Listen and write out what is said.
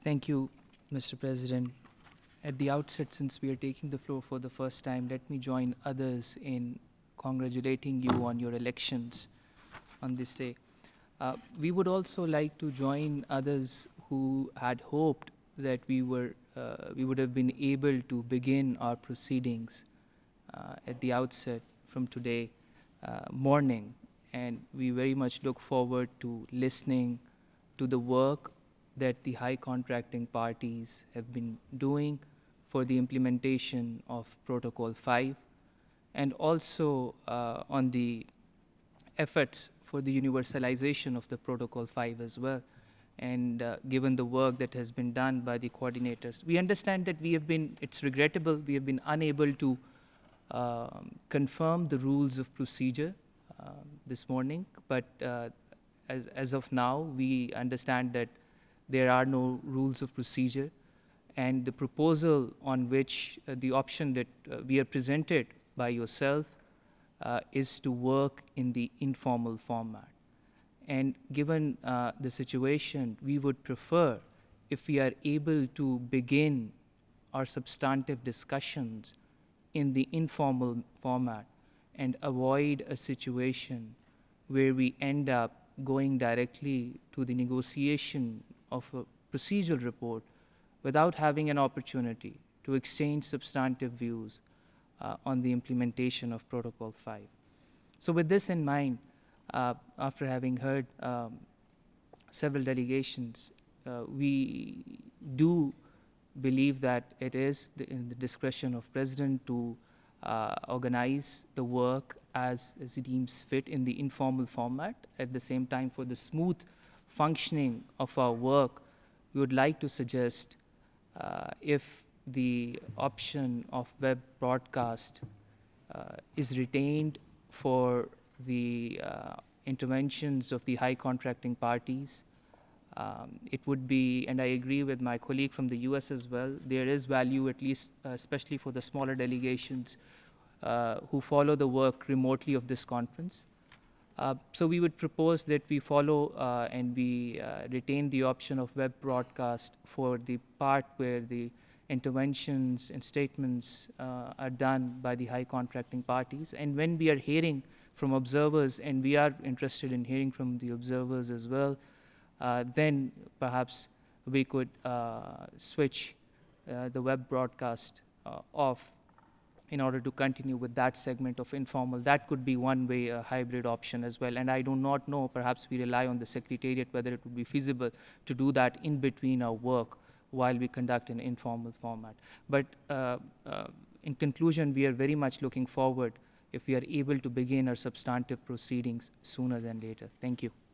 Thank you, Mr. President. At the outset, since we are taking the floor for the first time, let me join others in congratulating you on your elections on this day. We would also like to join others who had hoped that we would have been able to begin our proceedings at the outset from today morning, and we very much look forward to listening to the work that the high contracting parties have been doing for the implementation of Protocol 5, and also on the efforts for the universalization of the Protocol 5 as well. And given the work that has been done by the coordinators, we understand that it's regrettable, we have been unable to confirm the rules of procedure this morning, but as of now, we understand that there are no rules of procedure, and the proposal on which the option that we are presented by yourself is to work in the informal format. And given the situation, we would prefer if we are able to begin our substantive discussions in the informal format and avoid a situation where we end up going directly to the negotiation of a procedural report without having an opportunity to exchange substantive views on the implementation of Protocol 5. So with this in mind, after having heard several delegations, we do believe that it is in the discretion of President to organize the work as he deems fit in the informal format. At the same time, for the smooth functioning of our work, we would like to suggest if the option of web broadcast is retained for the interventions of the high contracting parties. It would be, and I agree with my colleague from the US as well, there is value, at least especially for the smaller delegations who follow the work remotely of this conference. So we would propose that we follow and we retain the option of web broadcast for the part where the interventions and statements are done by the high contracting parties. And when we are hearing from observers, and we are interested in hearing from the observers as well, then perhaps we could switch the web broadcast off in order to continue with that segment of informal. That could be one way, a hybrid option as well. And I do not know, perhaps we rely on the Secretariat, whether it would be feasible to do that in between our work while we conduct an informal format. But in conclusion, we are very much looking forward if we are able to begin our substantive proceedings sooner than later. Thank you.